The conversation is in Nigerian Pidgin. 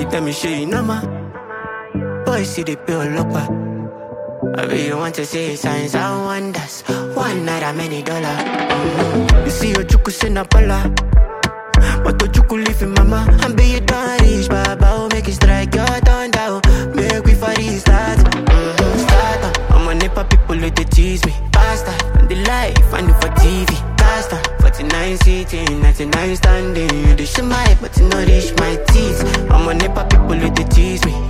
tell me shit, you know ma. Boys see the bill up. I really want to see signs and wonders. One night a many dollar. You see your chuku send a pala. But the chuku live in mama. And be you done rich, baba. Make it strike your turn down. Make we for this start. Start. I'm a nepa people who they tease me. Pasta. And the life I do for TV. Pasta. 49 sitting, 99 standing. You do shit my, but you not reach my teeth. I'm a nepa people who they tease me.